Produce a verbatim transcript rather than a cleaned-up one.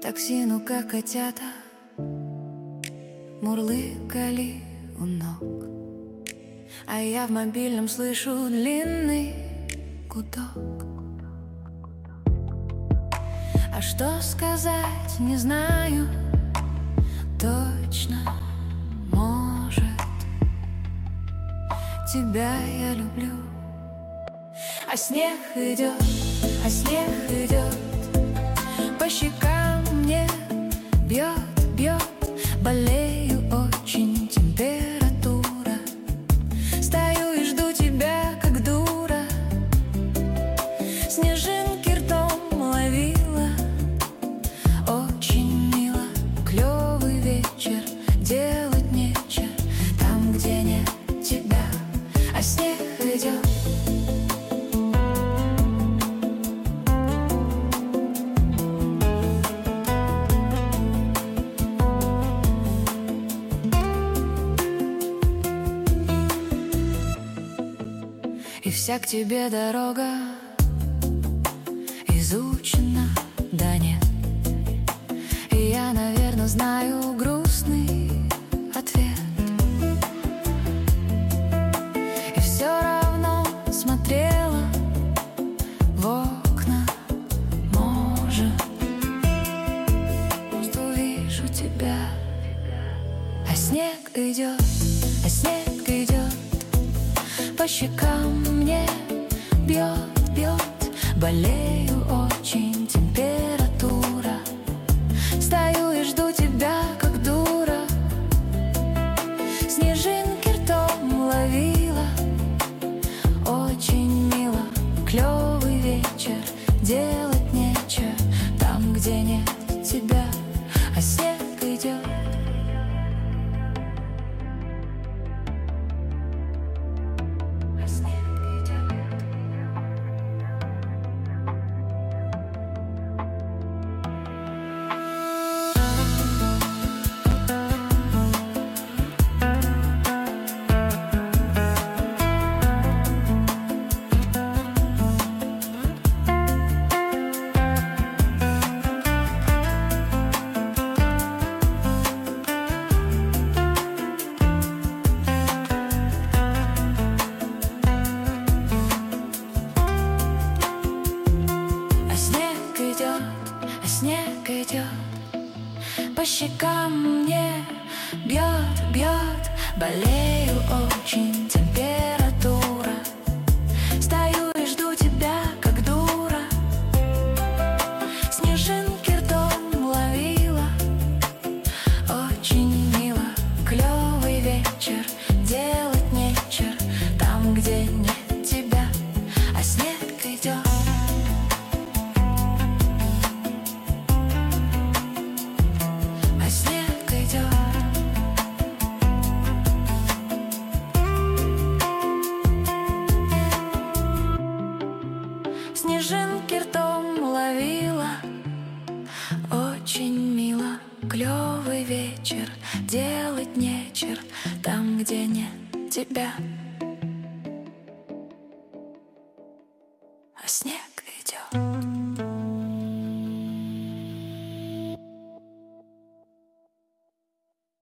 такси, ну как котята мурлыкали у ног, а я в мобильном слышу длинный гудок. А что сказать, не знаю точно. Может, тебя я люблю. А снег идет, а снег идет, по щекам мне бьет, бьет. Болею очень, температура. Стою и жду тебя, как дура. Снежинки ртом ловила. Очень мило, клёвый вечер, делать нечего там, где нет тебя. А снег идет. И вся к тебе дорога изучена, да нет. И я, наверное, знаю грустный ответ. И все равно смотрела в окна. Может, что увижу тебя. А снег идет, а снег идет, по щекам мне бьет, бьет. Болею очень, температура. Стою и жду тебя, как дура. Снежинки ртом ловила. Очень мило, клёвый вечер, делать нечего там, где нет тебя. А снег идет. Снег идет, по щекам мне бьет, бьет. Болею очень, температура. Стою и жду тебя, как дура. Снежинки ртом ловила. Очень мило, клёвый вечер, делать нечего там, где нет тебя. А снег идет. Снежинки ртом ловила. Очень мило, клёвый вечер, делать нечего там, где нет тебя.